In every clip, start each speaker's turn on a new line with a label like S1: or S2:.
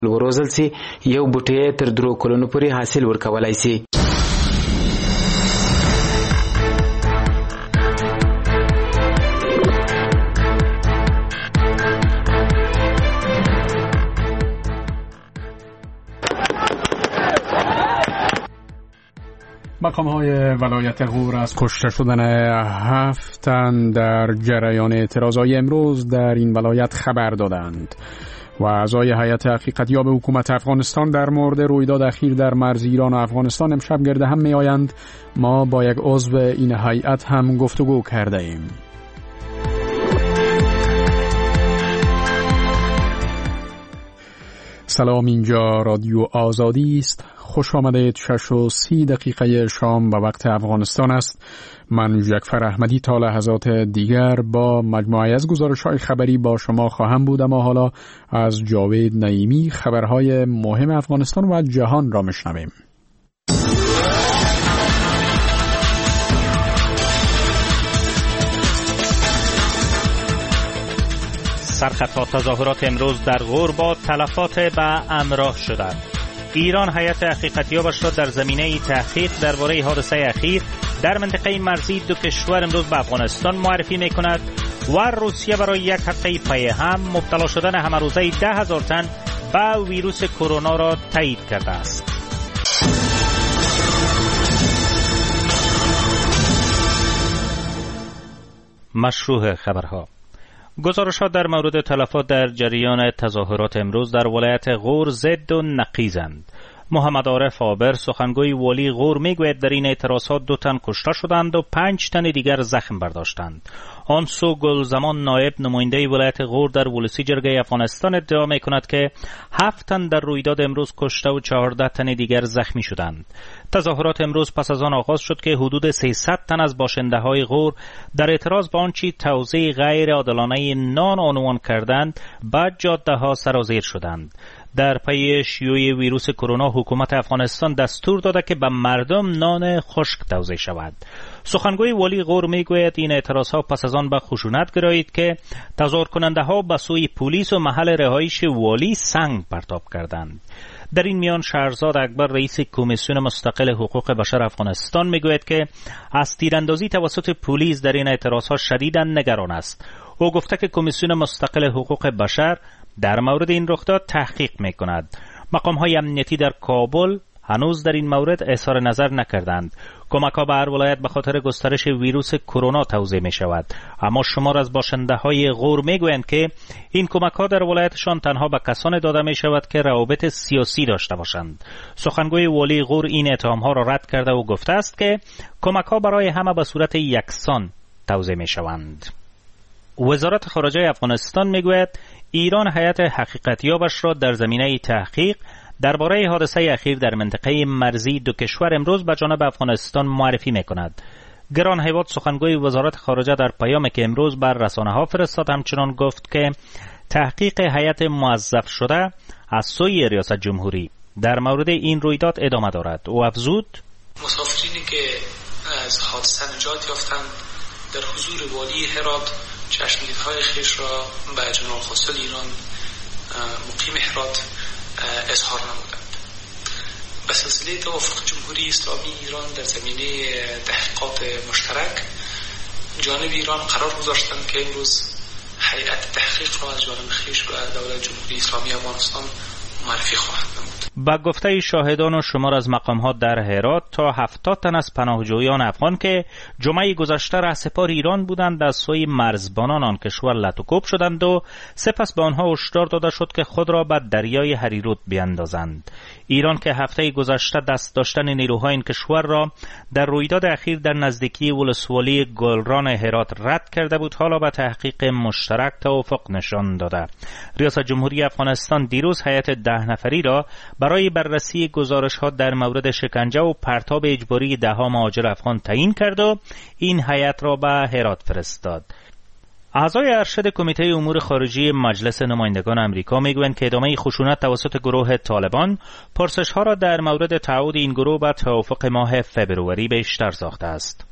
S1: وروزل سي یو بوټي تر 3 کلونو پورې حاصل ورکولای سي.
S2: مقام‌های ولایت غور از کشته شدن 7 تن در جریان اعتراضهای امروز در این ولایت خبر دادند و اعضای هیئت حقیقتیاب حکومت افغانستان در مورد رویداد اخیر در مرز ایران و افغانستان امشب گرد هم می‌آیند. ما با یک عضو این هیئت هم گفتگو کرده ایم. سلام، اینجا رادیو آزادی است. خوش آمدید. 6:30 شام به وقت افغانستان است. من جعفر احمدی تا لحظات دیگر با مجموعه از گزارش‌های خبری با شما خواهم بود، اما حالا از جاوید نعیمی خبرهای مهم افغانستان و جهان را میشنویم.
S3: سرخطها تظاهرات امروز در غور با تلفات به همراه شدند. ایران هیئت حقیقتیابش را در زمینه تحقیق درباره حادثه اخیر در منطقه مرزی دو کشور امروز به افغانستان معرفی می‌کند و روسیه برای یک هفته پی هم مبتلا شدن همه روزه 10,000 تن به ویروس کرونا را تایید کرده است. مشروع خبرها. گزارش‌ها در مورد تلفات در جریان تظاهرات امروز در ولایت غور ضد و نقیضند. محمد عارف آبر سخنگوی والی غور میگوید در این اعتراضات 2 تن کشته شدند و 5 تن دیگر زخم برداشتند. آنسو گلزمان نایب نماینده ولایت غور در ولسی جرگه افغانستان ادعا میکند که 7 تن در رویداد امروز کشته و 14 تن دیگر زخمی شدند. تظاهرات امروز پس از آن آغاز شد که حدود 300 تن از باشنده‌های غور در اعتراض به آنچه توزیع غیر عادلانه نان عنوان کردند به جاده‌ها سرازیر شدند. در پی شیوع ویروس کرونا حکومت افغانستان دستور داده که به مردم نان خشک توزیع شود. سخنگوی والی غور میگوید این اعتراضها پس از آن به خشونت گرایید که تظاهر کننده ها به سوی پلیس و محل رهایش والی سنگ پرتاب کردند. در این میان شهرزاد اکبر رئیس کمیسیون مستقل حقوق بشر افغانستان میگوید که از تیراندازی توسط پلیس در این اعتراضها شدیداً نگران است. او گفته که کمیسیون مستقل حقوق بشر در مورد این رخداد تحقیق میکند. مقام‌های امنیتی در کابل هنوز در این مورد اظهار نظر نکردند. کمک‌ها به هر ولایت به خاطر گسترش ویروس کرونا توزیع می‌شود، اما شمار از باشنده‌های غور می‌گویند که این کمک‌ها در ولایتشان تنها به کسانی داده می‌شود که روابط سیاسی داشته باشند. سخنگوی والی غور این اتهام‌ها را رد کرده و گفته است که کمک‌ها برای همه به صورت یکسان توزیع می‌شوند. وزارت خارجه افغانستان می‌گوید ایران هیئت حقیقتیابش را در زمینه تحقیق درباره حادثه اخیر در منطقه مرزی دو کشور امروز به جانب افغانستان معرفی می‌کند. گران هیواد سخنگوی وزارت خارجه در پیامی که امروز بر رسانه‌ها فرستاد همچنان گفت که تحقیق هیئت موظف شده از سوی ریاست جمهوری در مورد این رویداد ادامه دارد. او افزود:
S4: مسافرینی که از حادثه نجات یافتند در حضور والی هرات چشمگیرهای خویش را به جناب القاصد ایران مقیم هرات اظهار نمودند. به سلسله توافق جمهوری اسلامی ایران در زمینه تحقیقات مشترک جانب ایران قرار گذاشتند که امروز هیئت تحقیق را از جانب خویش به دولت جمهوری اسلامی افغانستان معرفی خواهد نمود.
S3: با گفته شاهدان و شمار از مقامات در هرات تا 70 تن از پناهجویان افغان که جمعه گذشته رهسپار ایران بودند از سوی مرزبانان آن کشور لطوکوب شدند و سپس به آنها هشدار داده شد که خود را به دریای هریرود بیاندازند. ایران که هفته گذشته دست داشتن نیروهای این کشور را در رویداد اخیر در نزدیکی ولسوالی گلران هرات رد کرده بود، حالا به تحقیق مشترک توافق نشان داده. ریاست جمهوری افغانستان دیروز هیئت 10 نفری را برای بررسی گزارش‌ها در مورد شکنجه و پرتاب اجباری 10 مهاجر افغان تعیین کرد و این هیئت را به هرات فرستاد. اعضای ارشد کمیته امور خارجی مجلس نمایندگان آمریکا میگویند که ادامه خشونت توسط گروه طالبان پرسش‌ها را در مورد تعهد این گروه به توافق ماه فبروری بیشتر ساخته است.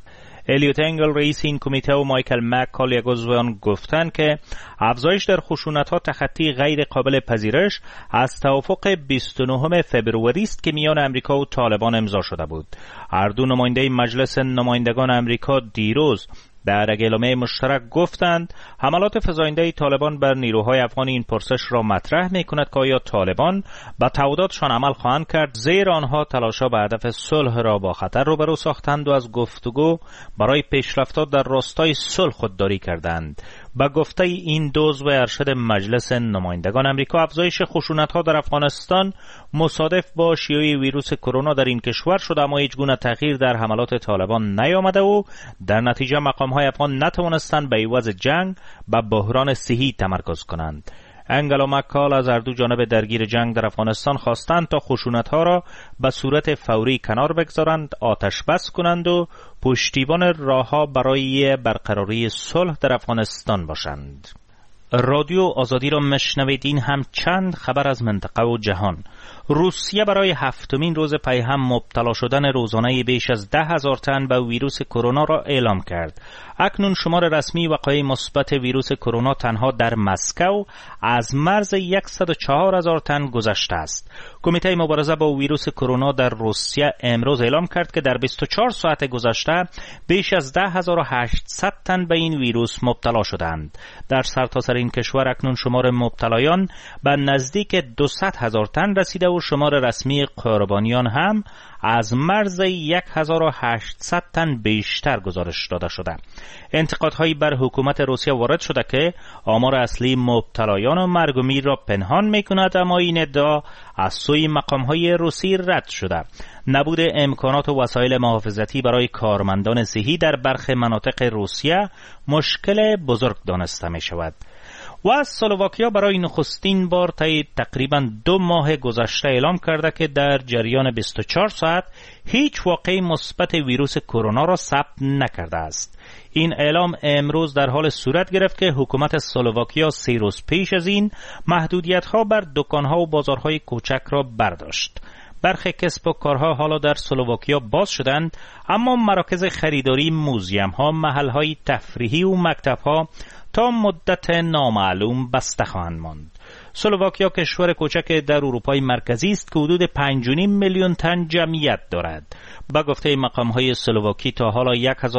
S3: الیوت انگل رئیس این کمیته و مایکل مک‌کال یک عضو آن گفتند که افزایش در خشونت‌ها تخطی غیر قابل پذیرش از توافق 29 فبروری است که میان امریکا و طالبان امضا شده بود. هر دو نماینده مجلس نمایندگان امریکا دیروز در اعلامیه مشترک گفتند حملات فزاینده طالبان بر نیروهای افغان این پرسش را مطرح می‌کند که آیا طالبان به تعهداتشان عمل خواهند کرد، زیرا آنها تلاش‌ها به هدف صلح را با خطر روبرو ساختند و از گفتگو برای پیشرفت در راستای صلح خودداری کردند. با گفته این دو عضو ارشد مجلس نمایندگان امریکا، افزایش خشونت‌ها در افغانستان مصادف با شیوع ویروس کرونا در این کشور شده، اما هیچ گونه تغییر در حملات طالبان نیامده و در نتیجه مقام‌های افغان نتوانستند به عوض جنگ به بحران صحی تمرکز کنند. انگل و مک‌کال از هر دو جانب درگیر جنگ در افغانستان خواستند تا خشونت‌ها را به صورت فوری کنار بگذارند، آتش بس کنند و پشتیبان راه‌ها برای برقراری صلح در افغانستان باشند. رادیو آزادی را مشنوید. این هم چند خبر از منطقه و جهان. روسیه برای هفتمین روز پی هم مبتلا شدن روزانه بیش از 10,000 تن به ویروس کرونا را اعلام کرد. اکنون شمار رسمی وقایع مثبت ویروس کرونا تنها در مسکو از مرز 104,000 تن گذشته است. کمیته مبارزه با ویروس کرونا در روسیه امروز اعلام کرد که در 24 ساعت گذشته بیش از 10,800 تن به این ویروس مبتلا شدند. در سرتاسر این کشور اکنون شمار مبتلایان به نزدیک 200,000 تن رسیده و شمار رسمی قربانیان هم از مرز 1,800 تن بیشتر گزارش داده شده. انتقادهایی بر حکومت روسیه وارد شده که آمار اصلی مبتلایان و مرگ و میر را پنهان می‌کند، اما این ادعا از سوی مقام‌های روسی رد شده. نبود امکانات و وسایل محافظتی برای کارمندان صحی در برخی مناطق روسیه مشکل بزرگ دانسته می‌شود. و از اسلواکیا برای نخستین بار طی تقریباً 2 ماه گذشته اعلام کرده که در جریان 24 ساعت هیچ واقعه مثبت ویروس کرونا را ثبت نکرده است. این اعلام امروز در حال صورت گرفت که حکومت اسلواکیا 3 روز پیش از این محدودیت‌ها بر دکان‌ها و بازارهای کوچک را برداشت. برخی کسب و کارها حالا در اسلواکیا باز شدند، اما مراکز خریداری، موزیم‌ها، محل‌های تفریحی و مکتب‌ها تا مدت نامعلوم بسته خواهند ماند. اسلواکیا کشور کوچک در اروپای مرکزی است که حدود 5.5 میلیون تن جمعیت دارد. با گفته مقام‌های اسلواکی تا حالا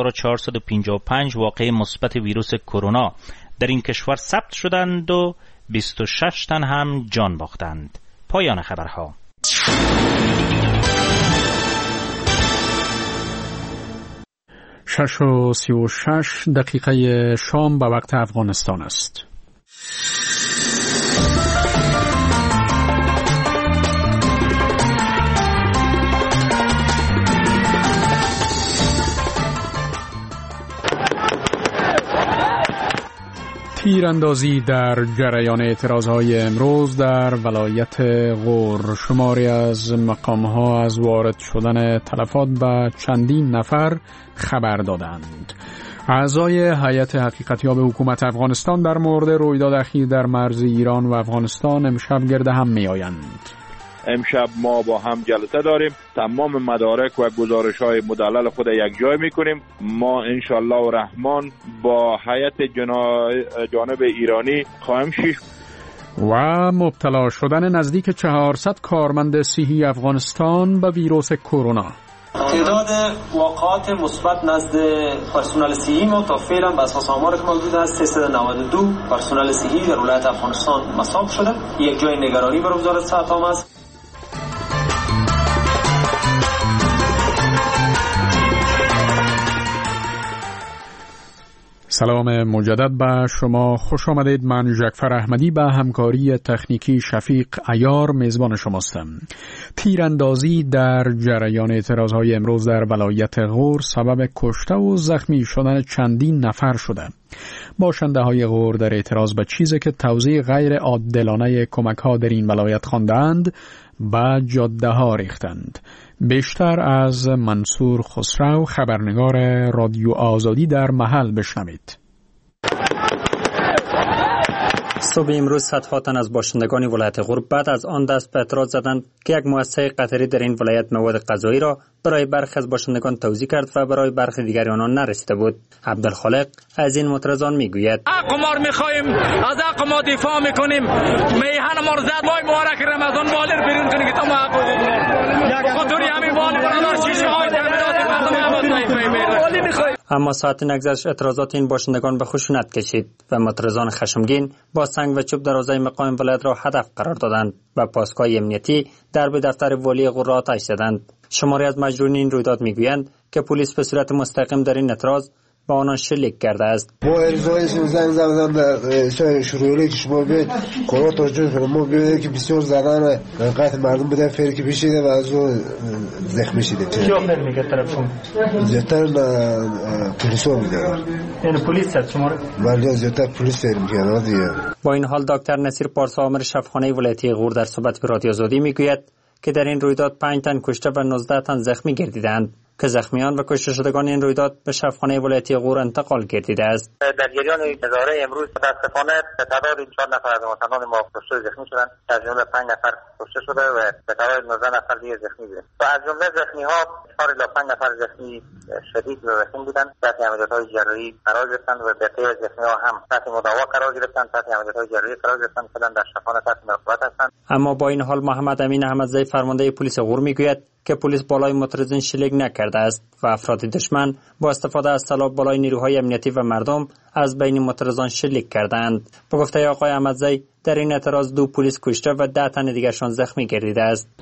S3: 1455 واقعه مثبت ویروس کرونا در این کشور ثبت شدند و 26 تن هم جان باختند. پایان خبرها.
S2: 6:36 شام به وقت افغانستان است. تیراندازی در جریان اعتراضهای امروز در ولایت غور. شماری از مقام‌ها از وارد شدن تلفات به چندین نفر خبر دادند. اعضای هیئت حقیقتیاب حکومت افغانستان در مورد رویداد اخیر در مرز ایران و افغانستان امشب گرد هم می‌آیند.
S5: امشب ما با هم جلسه داریم، تمام مدارک و گزارش‌های مدلل خود یک جای می‌کنیم. ما انشالله و رحمان با هیئت جانب ایرانی خواهیم شد.
S2: و مبتلا شدن نزدیک 400 کارمند صحی افغانستان به ویروس کرونا.
S6: تعداد واقعات مثبت نزد پرسنل صحی ما تا فعلا به اساس آماری که موجود است 392 پرسنل صحی در ولایت افغانستان مصاب شده. یک جای نگرانی برای وزارت صحت عامه است.
S2: سلام مجدد به شما، خوش آمدید. من جعفر احمدی به همکاری تکنیکی شفیق عیار میزبان شماستم. تیراندازی در جریان اعتراضهای امروز در ولایت غور سبب کشته و زخمی شدن چندین نفر شده. باشنده های غور در اعتراض به چیزی که توزیع غیر عادلانه کمک ها در این ولایت خواندند به جاده ها ریختند. بیشتر از منصور خسرو، خبرنگار رادیو آزادی در محل، بشنوید.
S7: صبح امروز صدها تن از باشندگان ولایت غور بعد از آن دست به اعتراض زدند که یک مؤسسه قطری در این ولایت مواد غذایی را برای برخی از باشندگان توزیع کرد و برای برخی دیگر آنان نرسیده بود. عبدالخالق از این معترضان میگوید:
S8: حق ما رو میخوایم، از حق ما دفاع میکنیم. میهن ما رو زد، ماه مبارک رمضان بالر بیرون کنیم که تمام حقوق ما خاطری همین والی برادر شیشه های تامینات مردم میخوایم.
S7: اما ساعت نگذشت اعتراضات این باشندگان به خشونت کشید و معترضان خشمگین با سنگ و چوب دروازه مقام ولایت را هدف قرار دادند و پاسگاه امنیتی درب دفتر والی غور را آتش زدند. شماری از مجروحین این رویداد میگویند که پلیس به صورت مستقیم در این اعتراض با آنان شلیک کرده است.
S9: ما ارزای زنگ زدن به شروعی که شما به قرار توجه کنیم. ما بیاید که بسیار زدن قطع مردم بودن فعلی که پیشیده و از اون زخمی شده.
S6: کیا فعل میگه طرفشون؟
S9: زیادتر پلیس ها میگه.
S6: یعنی پلیس هست شما رو؟
S9: ولی زیادتر پلیس فعل میگه دیگه.
S7: با این حال دکتر نصیر پارسا عامر شفاخانه ولایتی غور در صحبت به رادیو آزادی میگوید که در این رویداد 5 تن کشته و 19 تن زخمی گردیدند که زخمیان و کشته شدگان این رویداد به شفاخانه ولایتی غور انتقال گردیده است.
S10: در جریان نظاره امروز متاسفانه تعداد 4 نفر از مواطنان ما کشته زخمی شدند، از جمله 5 نفر کشته شده و به تعداد 19 نفر دیگر زخمی بودند. و از جمله زخمی ها 4 الی 5 نفر زخمی شدید و زخمی بودند. تحت عملیات‌های جراحی قرار گرفتند و بقیه زخمی ها هم تحت مداوا قرار گرفتند، تحت عملیات‌های جراحی قرار گرفتند که در شفاخانه تحت مراقبت هستند.
S7: اما با این حال محمد امین احمدزی فرمانده پلیس غور میگوید که پلیس بالای معترضین شلیک نکرده است و افراد دشمن با استفاده از سلاح بالای نیروهای امنیتی و مردم از بین معترضان شلیک کردند. به گفته آقای احمدزی در این اعتراض 2 پلیس کشته و 10 تن دیگرشان زخمی گردیده است.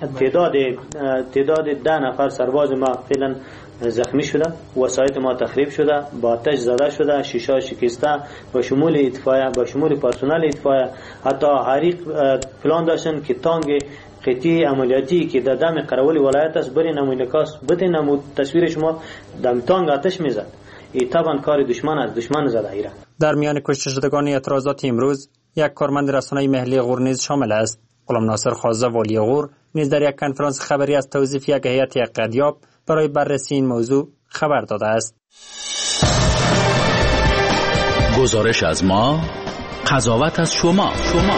S6: تعداد 10 نفر سرباز ما فعلا زخمی شده، وسایط ما تخریب شده، با آتش زده شده، شیشه شکسته، با شمول اطفایه، با شمول پرسنل اطفایه، حتی حریق پلان داشتن که تانگ قطعی عملیاتی که در دم قراولی ولایت است برین امریکاست بتین نمود تصویر شما دم تانگ آتش میزد. این طبعا کار دشمن است، دشمن زده ایران.
S7: در میان کشته شدگان اعتراضات امروز یک کارمند رسانه محلی غور نیز شامل است. غلام ناصر خازه والی غور نیز در یک کنفرانس خبری از توظیف یک هیئت اقلیدیاب برای بررسی این موضوع خبر داده است.
S11: گزارش از ما، قضاوت از شما.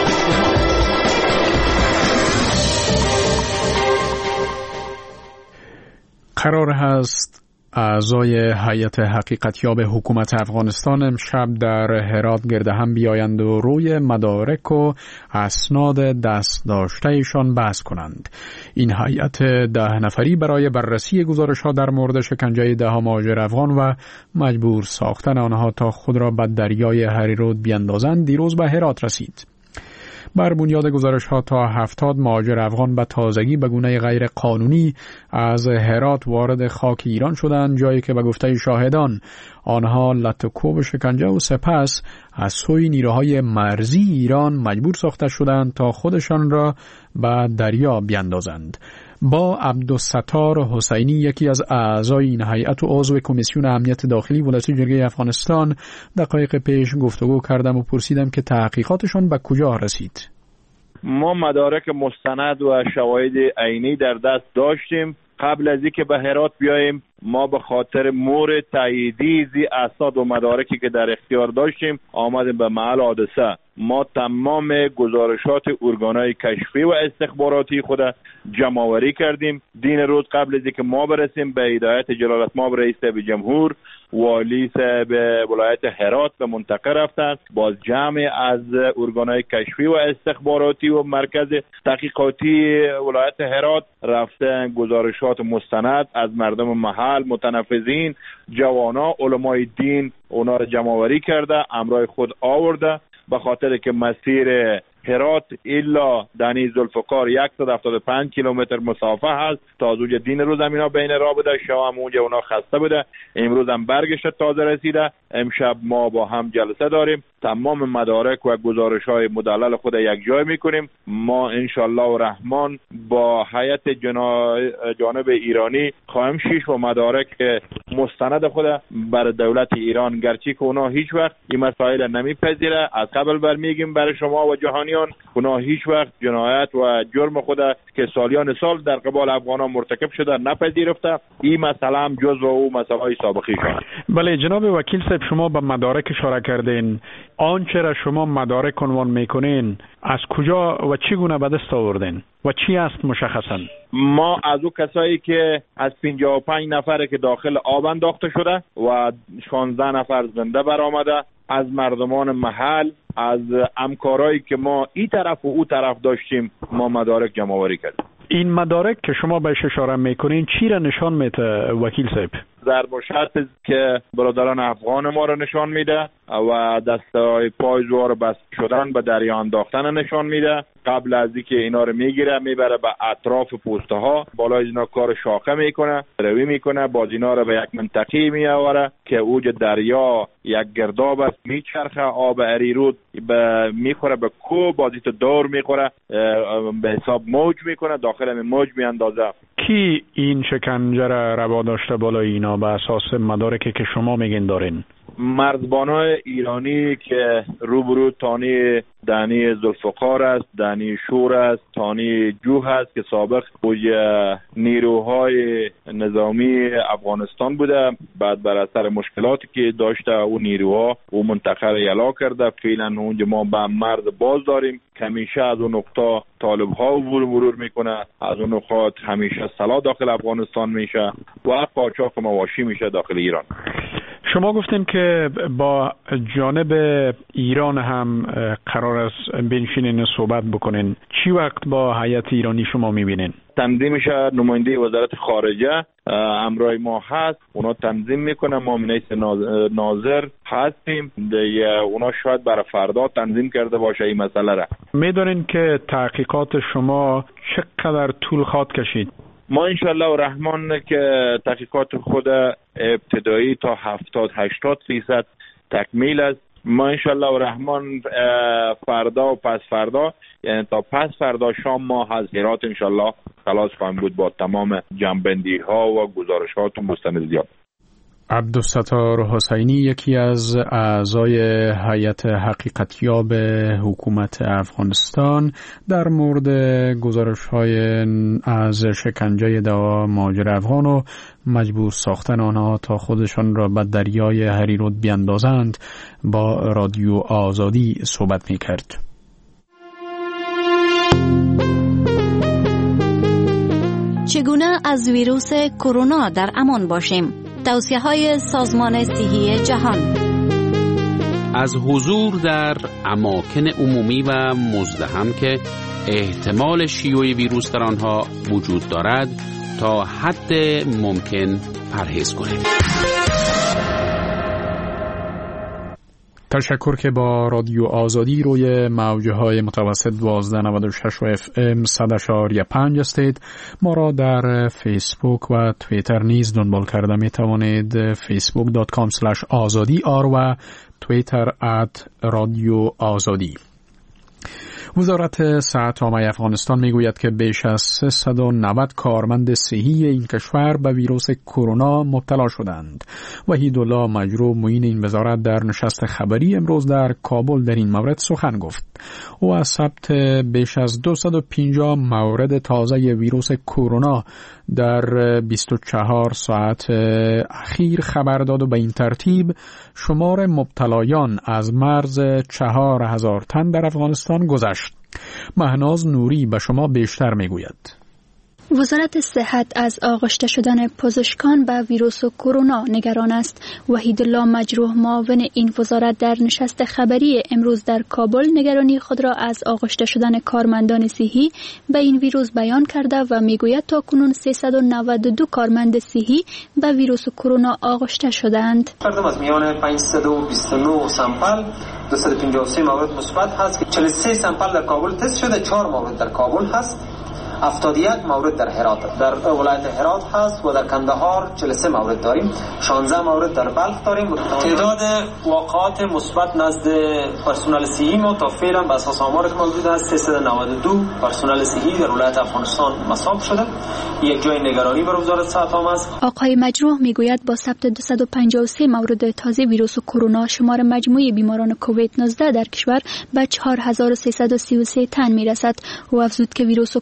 S2: قرار هست اعضای هیئت حقیقتیاب حکومت افغانستان امشب در هرات گرد هم بیایند و روی مدارک و اسناد دست داشتهشان بحث کنند. این هیئت 10 نفری برای بررسی گزارش‌ها در مورد شکنجه 10 مهاجر افغان و مجبور ساختن آنها تا خود را به دریای هریرود بیاندازند دیروز به هرات رسید. بر بنیاد گزارش‌ها تا 70 مهاجر افغان به تازگی به گونه غیر قانونی از هرات وارد خاک ایران شدند، جایی که به گفته شاهدان آنها لطکوب شکنجه و سپس از سوی نیروهای مرزی ایران مجبور ساخته شدند تا خودشان را به دریا بیاندازند. با عبدالستار حسینی یکی از اعضای این هیئت و عضو کمیسیون امنیت داخلی ولایت جرگه افغانستان دقایق پیش گفتگو کردم و پرسیدم که تحقیقاتشان به کجا رسید.
S5: ما مدارک مستند و شواهد عینی در دست داشتیم. قبل از اینکه به هرات بیاییم ما به خاطر مورد تاییدی زی اسناد و مدارکی که در اختیار داشتیم آمدیم به محل حادثه. ما تمام گزارشات ارگانهای کشفی و استخباراتی خود جمع آوری کردیم. دین روز قبل از اینکه ما برسیم به هدایت جلالتمآب رئیس به جمهور والی صاحب ولایت هرات به منطقه رفتند. باز جمع از ارگانهای کشفی و استخباراتی و مرکز تحقیقاتی ولایت هرات رفتن گزارشات مستند از مردم محل، متنفذین، جوانا، علمای دین اونا را جمع آوری کرده، امرای خود آورده به خاطر که مسیر هرات الا دنی ذوالفقار 175 کیلومتر مسافه هست. تا زوج دین روز هم اینا بین راه بوده، شام اونجا اونا خسته بوده، امروز هم برگشت تازه رسیده. امشب ما با هم جلسه داریم، تمام مدارک و گزارش‌های مدلل خود یک جای میکنیم. ما انشالله و رحمان با هیئت جانب ایرانی خواهیم شیش و مدارک مستند خود بر دولت ایران، گرچه که اونا هیچ وقت این مسائل نمیپذیره. از قبل برمیگیم برای شما و جهانیان، اونا هیچ وقت جنایت و جرم خود که سالیان سال در قبال افغانان مرتکب شده نپذیرفته. این مسئله هم جزو او مسائل سابقی شد.
S2: بله جناب وکیل صاحب، شما به مدارک اشاره کردین. آنچه را شما مدارک عنوان میکنین از کجا و چگونه به دست آوردین و چی است مشخصا؟
S5: ما از او کسایی که از 55 نفر که داخل آب انداخته شده و 16 نفر زنده برآمده، از مردمان محل، از همکارایی که ما این طرف و او طرف داشتیم، ما مدارک جمع آوری کردیم. این مدارک که شما بهش اشاره میکنین چی را نشان میده وکیل صاحب؟ ضرب و شرط که برادران افغان ما را نشان میده و دستای پای زوار بست شدن به دریا انداختن نشان میده. قبل از اینکه اینا رو میگیره میبره به اطراف پوسته ها، بالای اینا کار شاخه میکنه، روی میکنه، باز اینا رو به یک منطقه میآوره که اوج دریا یک گرداب است، میچرخه، آب اریرود میخوره به کو، باز ایتو دور میخوره، به حساب موج میکنه، داخل این موج میاندازه. کی این شکنجه را روا داشته بالای اینا به اساس مدارکی که شما میگین دارین؟ مرزبانای ایرانی که روبرو تانی دانی ذوالفقار است، دانی شور است، تانی جوه است که سابق بوی نیروهای نظامی افغانستان بوده. بعد بر اثر مشکلاتی که داشته او نیروها او منطقه را یلا کرده. فعلا اونجا ما به مرز باز داریم که همیشه از اون نقطه طالب ها مرور میکنه، از اون نقاط همیشه سلاح داخل افغانستان میشه و قاچاق مواشی میشه داخل ایران. شما گفتیم که با جانب ایران هم قرار است بنشینین صحبت بکنین. چی وقت با هیئت ایرانی شما میبینین؟ تنظیمش نماینده وزارت خارجه همراه ما هست، اونا تنظیم میکنه، ما منیس ناظر هستیم، اونا شاید برای فردا تنظیم کرده باشه این مسئله را. میدونین که تحقیقات شما چقدر طول خواهد کشید؟ ما انشالله و رحمان که تحقیقات خود ابتدایی تا 70-80% تکمیل است. ما انشالله و رحمان فردا و پس فردا، یعنی تا پس فردا شام ما از هرات انشالله خلاص خواهیم بود با تمام جنبندی ها و گزارشات و مستندات.
S2: عبدالستار حسینی یکی از اعضای هیئت حقیقتیاب حکومت افغانستان در مورد گزارش‌های از شکنجه مهاجر افغان و مجبور ساختن آنها تا خودشان را به دریای هریرود بیاندازند با رادیو آزادی صحبت می‌کرد.
S12: چگونه از ویروس کرونا در امان باشیم؟ توصیه‌های سازمان صحی جهان.
S13: از حضور در اماکن عمومی و مزدحم که احتمال شیوع ویروس در آنها وجود دارد تا حد ممکن پرهیز کنید.
S2: تشکر که با رادیو آزادی روی موجهای متوسط 1296 و FM 100.5 هستید. ما را در فیسبوک و توییتر نیز دنبال کرده می توانید. facebook.com/azadi.r و توییتر @رادیو آزادی. وزارت صحت عامه افغانستان میگوید که بیش از 390 کارمند صحی این کشور به ویروس کرونا مبتلا شدند. وحیدالله مجروح معین این وزارت در نشست خبری امروز در کابل در این مورد سخن گفت. او از ثبت بیش از 250 مورد تازه ویروس کرونا در 24 ساعت اخیر خبر داد و به این ترتیب شمار مبتلایان از مرز 4000 تن در افغانستان گذشت. مهناز نوری به شما بیشتر میگوید.
S14: وزارت صحت از آغشته شدن پزشکان به ویروس کرونا نگران است. وحیدالله مجروح معاون این وزارت در نشست خبری امروز در کابل نگرانی خود را از آغشته شدن کارمندان صحی به این ویروس بیان کرده و میگوید تاکنون 392 کارمند صحی به ویروس کرونا آغشته شدند.
S6: از میان 529 سامپل 253 مورد مثبت هست که 43 سامپل در کابل تست شده، 4 مورد در کابل هست، 71 مورد در هرات، در ولایت هرات هست و در کندهار 43 مورد داریم، 16 مورد در بلخ داریم. تعداد واقعات مثبت نزد پرسنل صحی ما تا فعلا به اساس آمار که موجود است 392 پرسنل صحی در ولایت افغانستان مصاب شده. یک جای نگرانی برای وزارت صحت عامه است.
S14: آقای مجروح میگوید با ثبت 253 مورد تازه ویروس کرونا شمار مجموعی بیماران کووید 19 در کشور به 4333 تن میرسد و افزود که ویروس کرونا در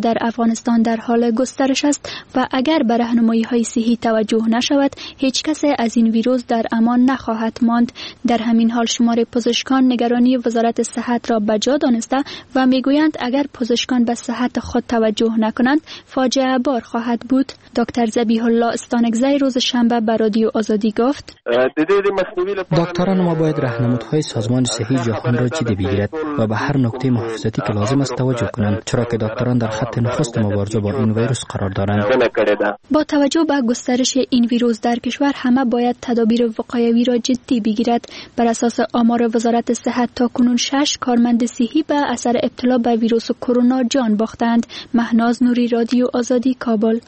S14: در افغانستان در حال گسترش است و اگر به راهنمایی‌های صحی توجه نشود هیچ کس از این ویروس در امان نخواهد ماند. در همین حال شمار پزشکان نگرانی وزارت صحت را بجا دانسته و میگویند اگر پزشکان به صحت خود توجه نکنند فاجعه بار خواهد بود. دکتر ذبیح الله استانکزی روز شنبه به رادیو آزادی گفت
S15: دکتران ما باید راهنمودهای سازمان صحی جهان را جدی بگیرد و به هر نکته محافظتی که لازم است توجه کنند، چرا که دکتران در خط نخست مبارزه با این ویروس قرار دارند.
S14: با توجه به گسترش این ویروس در کشور همه باید تدابیر وقایوی را جدی بگیرد. بر اساس آمار وزارت صحت تا کنون 6 کارمند صحی به اثر ابتلا به ویروس کرونا جان باختند. مهناز نوری، رادیو آزادی، کابل.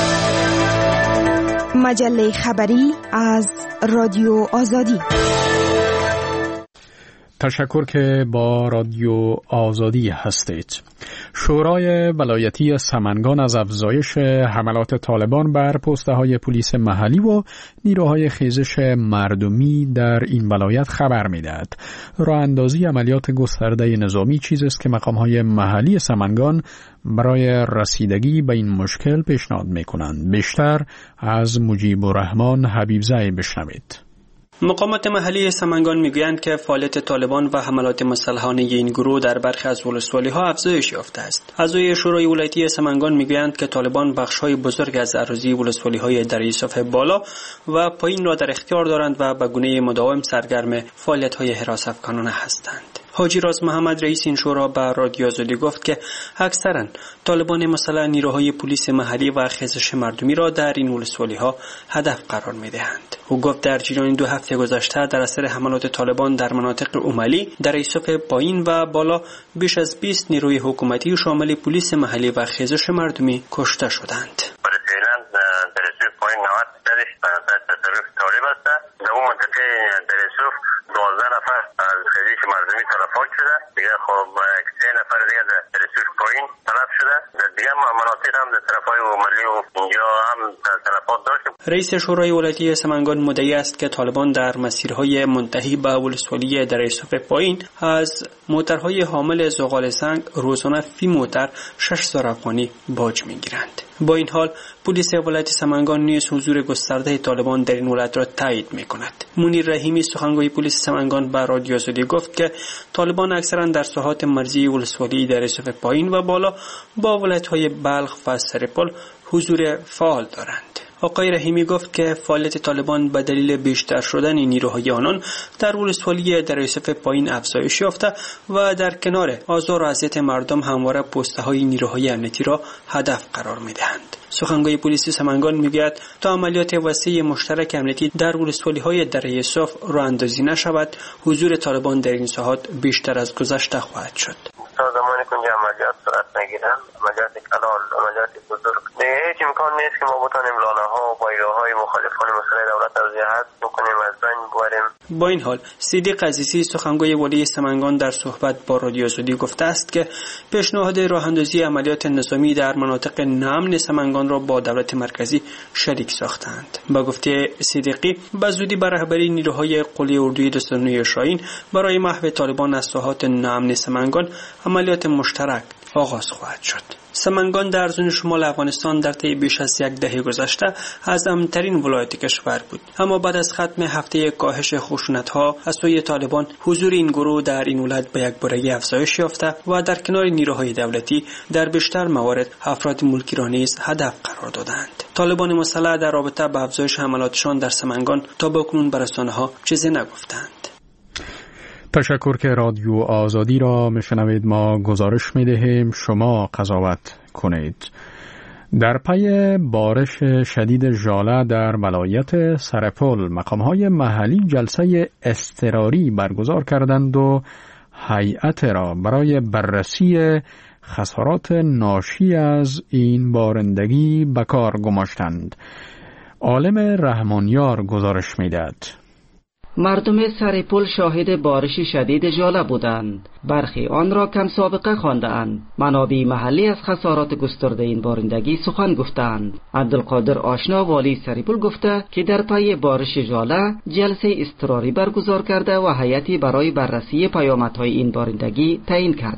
S16: مجله خبری از رادیو آزادی.
S2: تشکر که با رادیو آزادی هستید. شورای ولایتی سمنگان از افزایش حملات طالبان بر پست‌های پلیس محلی و نیروهای خیزش مردمی در این ولایت خبر می‌دهد. راه‌اندازی عملیات گسترده نظامی چیزی است که مقام‌های محلی سمنگان برای رسیدگی به این مشکل پیشنهاد می‌کنند. بیشتر از مجیب الرحمن حبیبزی بشنوید.
S17: مقامات محلی سمنگان میگویند که فعالیت طالبان و حملات مسلحانه این گروه در برخی از ولسوالی‌ها افزایش یافته است. اعضای شورای ولایتی سمنگان میگویند که طالبان بخش‌های بزرگ از اراضی ولسوالی‌های دره یوسف بالا و پایین را در اختیار دارند و به گونه مداوم سرگرم فعالیت‌های حراست‌افکنانه هستند. حاجی راز محمد رئیس این شورا به رادیو آزادی گفت که اکثرا طالبان مسلح نیروهای پلیس محلی و خیزش مردمی را در این ولسوالی‌ها هدف قرار می‌دهند. او گفت در جریان 2 هفته گذشته در اثر حملات طالبان در مناطق اوملی، دره یوسف پایین و بالا بیش از 20 نیروی حکومتی شامل پلیس محلی و خیزش مردمی کشته شدند.
S18: در اون منطقه در یوسف 12 نفر از خیزش مردمی تلفات شده، دیگه خب 3 نفر دیگه در یوسف پایین تلف شده، در دیگه مناطق هم در طرفای اوملی و اینجا هم تلفات داشتیم.
S17: رئیس شورای ولایتی سمنگان مدعی است که طالبان در مسیرهای منتهی به ولسوالی در یوسف پایین از موترهای حامل زغال سنگ روزانه فی موتر 6000 افغانی باج میگیرند. با این حال پلیس ولایت سمنگان نیز حضور گسترده طالبان در این ولایت را تایید می‌کند. منیر رحیمی سخنگوی پلیس سمنگان به رادیو آزادی گفت که طالبان اکثرا در ساحات مرزی ولسوالی در یوسف پایین و بالا با ولایت‌های بلخ و سرپل حضور فعال دارند. آقای رحیمی گفت که فعالیت طالبان به دلیل بیشتر شدن نیروهای آنان در ولسوالی در یوسف پایین افزایش یافته و در کنار آزار و اذیت مردم همواره پست‌های نیروهای امنیتی را هدف قرار می‌دهند. سخنگوی پلیس سمنگان میگوید تا عملیات وسیع مشترک امنیتی در ولسوالی‌های دره یوسف راه‌اندازی نشود، حضور طالبان در این ساحات بیشتر از گذشته خواهد شد.
S18: تا زمانی که عملیات صورت نگیرن، عملیات کلان، عملیات بزرگ، هیچ امکان نیست که ما بتونیم لانه‌ها و بایگاه‌های مخالفان مسئله دولت را زیاد بکنیم، از بین ببریم.
S17: با این حال صدیق عزیزی سخنگوی ولی سمنگان در صحبت با رادیو آزادی گفته است که پیشنهاد راه‌اندازی عملیات نظامی در مناطق ناامن سمنگان را با دولت مرکزی شریک ساختند. با گفته صدیقی به زودی به رهبری نیروهای قلی اردوی دستانوی شاهین برای محو طالبان از ساحات ناامن سمنگان عملیات مشترک آغاز خواهد شد. سمنگان در زون شمال افغانستان در طی بیش از 1 دهه گذشته از امن‌ترین ولایت کشور بود، اما بعد از ختم هفته کاهش خشونت‌ها از سوی طالبان حضور این گروه در این ولایت به یک بارگی افزایش یافته و در کنار نیروهای دولتی در بیشتر موارد افراد ملکی را نیز هدف قرار دادند. طالبان مسلح در رابطه با افزایش حملاتشان در سمنگان تا بکنون بر رسانه‌ها چیزی نگفتند.
S2: تشکر که رادیو آزادی را میشنوید. ما گزارش میدهیم، شما قضاوت کنید. در پی بارش شدید ژاله در ولایت سرپل مقام‌های محلی جلسه اضطراری برگزار کردند و هیئت را برای بررسی خسارات ناشی از این بارندگی به کار گماشتند. عالم رحمانیار گزارش میدهد.
S19: مردم سرپل شاهد بارش شدید ژاله بودند. برخی آن را کم سابقه خواندند. منابع محلی از خسارات گسترده این بارندگی سخن گفتند. عبدالقادر آشنا والی سرپل گفته که در پی بارش ژاله جلسه اضطراری برگزار کرده و هیئتی برای بررسی پیامدهای این بارندگی تعیین کرده است.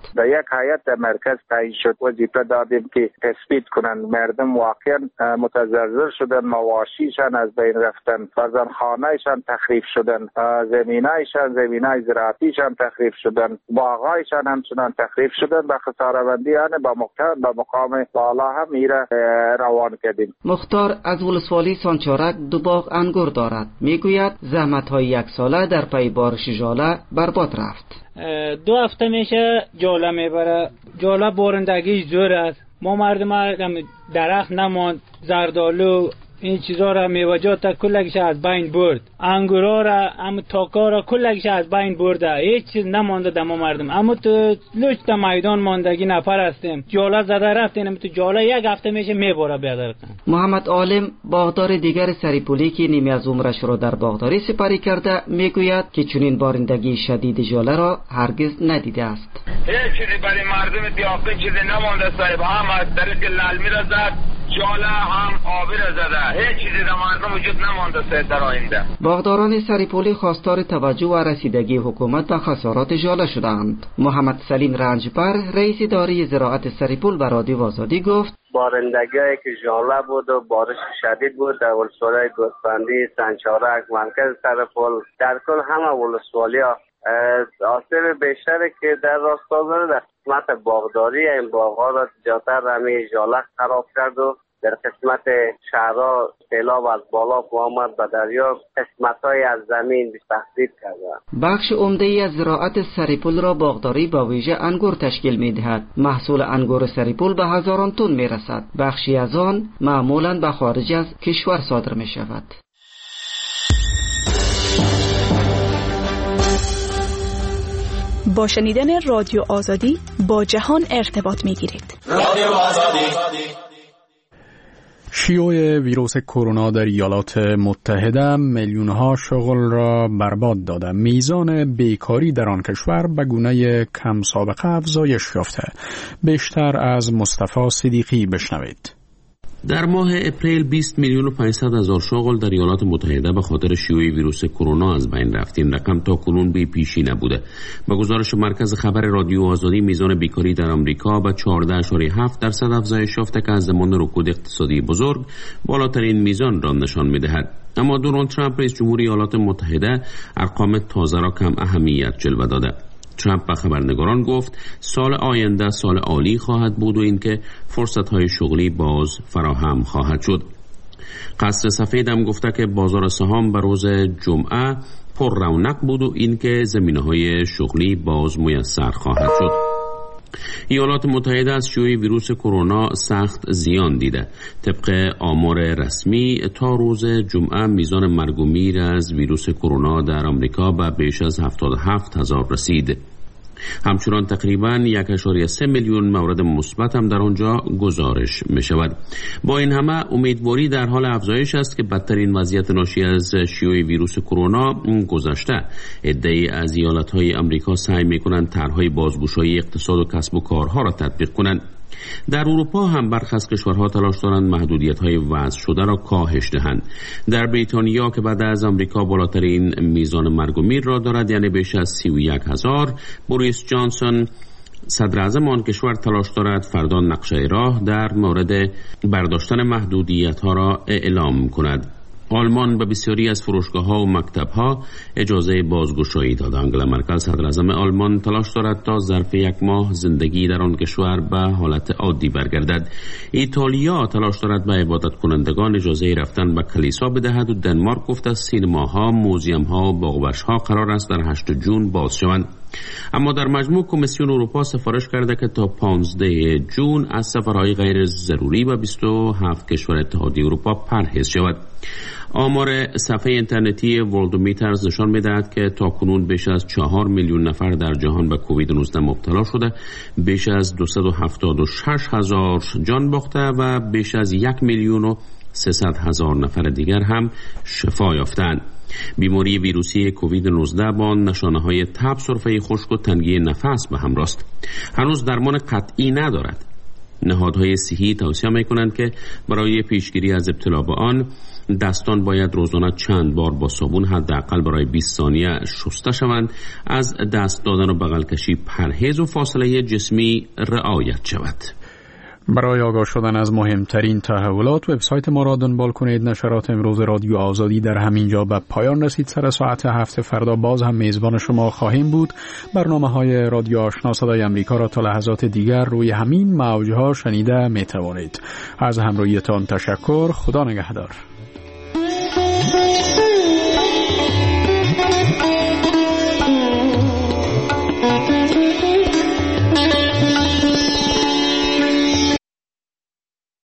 S20: در یک هیئت مرکز تعیین شد، وظیفه دادیم که تثبیت کنن مردم واقعا متضرر شدن، مواشیشان از بین رفتن، فرزندخانه‌شان تخریب شدن، زمینای زراعتیشان تخریب شدن، باغایشان همچنان تخریب شدن. به خساره‌بندی با مقام بالا هم میره روان کردیم.
S19: مختار از ولسوالی سانچارک 2 باغ انگور دارد. میگوید زحمت‌های 1 ساله در پی بارش ژاله برباد رفت.
S21: 2 هفته میشه ژاله میبره. ژاله بارندگی زور است. ما مردم درخت نماند، زردالو این چیزا را میوه‌جات کلش از بین برد، انگورا را تاکا را کلش از بین برده، هیچ چیز نمانده در ما مردم. اما تو لشت میدان ماندگی نفر هستیم، جاله زده رفتیم تو جاله 1 هفته میشه میباره بیادر.
S19: محمد عالم باغدار دیگر سریپولی که نیمی از عمرش را در باغداری سپری کرده میگوید که چنین بارندگی شدید ژاله را هرگز ندیده است.
S22: هیچ چیزی برای مردم دیافته چیزی نمانده صاحب، هم از طریق للمی را زد، ژاله هم آبی را زده، هیچ چیزی در مردم وجود نمانده در آینده.
S19: باغداران سریپولی خواستار توجه و رسیدگی حکومت به خسارات ژاله شدند. محمد سلیم رنجبر رئیس اداره زراعت سریپول به رادیو آزادی گفت
S23: بارندگی که ژاله بود و بارش شدید بود در ولسوالی گوسفندی، سنچارک، مرکز سریپول، در کل همه ولسوالیا آسیب بیشتری که در راستا داره در قسمت باغداری این باغ‌ها را زیادتر همین ژاله خراب کرد و در قسمت شهرها سیلاب از بالا آمد به دریا، قسمت‌های از زمین تخریب کرده.
S19: بخش عمده‌ای از زراعت سریپول را باغداری با ویژه انگور تشکیل می‌دهد. محصول انگور سریپول به هزاران تن می‌رسد. بخشی از آن معمولاً به خارج از کشور صادر می‌شود.
S24: با شنیدن رادیو آزادی با جهان ارتباط می‌گیرید.
S2: رادیو آزادی. شیوع ویروس کرونا در ایالات متحده میلیون‌ها شغل را برباد داده. میزان بیکاری در آن کشور به گونه کم سابقه افزایش یافته. بیشتر از مصطفی صدیقی بشنوید.
S13: در ماه اپریل 20,500,000 شغل در ایالات متحده به خاطر شیوع ویروس کرونا از بین رفت. این رقم تاکنون بی پیشی نبوده. با گزارش مرکز خبر رادیو آزادی میزان بیکاری در آمریکا به 14.7% افزایش یافته که از زمان رکود اقتصادی بزرگ بالاترین میزان را نشان می‌دهد. اما دونالد ترامپ رئیس جمهور ایالات متحده ارقام تازه را کم اهمیت جلوه داده. ترامپ به خبرنگاران گفت سال آینده سال عالی خواهد بود و اینکه فرصت‌های شغلی باز فراهم خواهد شد. قصر سفید هم گفته که بازار سهام به روز جمعه پر رونق بود و اینکه زمینه‌های شغلی باز میسر خواهد شد. ایالات متحده از شیوع ویروس کرونا سخت زیان دیده. طبق آمار رسمی تا روز جمعه میزان مرگ و میر از ویروس کرونا در آمریکا به بیش از 77,000 رسید. همچنان تقریباً 1.3 میلیون مورد مثبت هم در آنجا گزارش می شود. با این همه امیدواری در حال افزایش است که بدترین وضعیت ناشی از شیوع ویروس کرونا گذشته. عده‌ای از ایالت‌های آمریکا سعی می‌کنند طرح‌های بازگشایی اقتصاد و کسب و کارها را تطبیق کنند. در اروپا هم برخی از کشورها تلاش دارند محدودیت‌های وضع شده را کاهش دهند. در بریتانیا که بعد از آمریکا بالاترین میزان مرگ و میر را دارد، یعنی بیش از 31,000، بوریس جانسون صدر اعظم آن کشور تلاش دارد فردا نقشه راه در مورد برداشتن محدودیت‌ها را اعلام کند. آلمان به بسیاری از فروشگاه‌ها و مکتب‌ها اجازه بازگشایی داد. آنگلا مرکل صدر اعظم آلمان تلاش دارد تا ظرف 1 ماه زندگی در آن کشور به حالت عادی برگردد. ایتالیا تلاش دارد به عبادت کنندگان اجازه رفتن به کلیسا بدهد و دنمارک گفت است سینماها، موزیم‌ها و باغ‌وحش‌ها قرار است در 8 جون باز شوند. اما در مجموع کمیسیون اروپا سفارش کرده که تا 15 جون از سفرهای غیر ضروری به 27 کشور اتحادیه اروپا پرهیز شود. آمار صفحه اینترنتی ورلدومیترز نشان می‌دهد که تاکنون بیش از 4 میلیون نفر در جهان به کووید 19 مبتلا شده، بیش از 276,000 جان باخته و بیش از 1,300,000 نفر دیگر هم شفا یافتند. بیماری ویروسی کووید 19 با نشانه‌های تب، سرفه خشک و تنگی نفس به همراه است. هنوز درمان قطعی ندارد. نهادهای صحی توصیه می‌کنند که برای پیشگیری از ابتلا به آن دستان باید روزانه چند بار با صابون حداقل برای 20 ثانیه شسته شوند، از دست دادن و بغل کشی پرهیز و فاصله جسمی رعایت شود.
S2: برای آگاه شدن از مهمترین تحولات وبسایت ما را دنبال کنید. نشرات امروز رادیو آزادی در همینجا به پایان رسید. سر ساعت 7 فردا باز هم میزبان شما خواهیم بود. برنامه‌های رادیو آشنا صدای امریکا را تا لحظات دیگر روی همین موج‌ها شنیده می‌توانید. از همراهیتان تشکر. خدا نگهدار.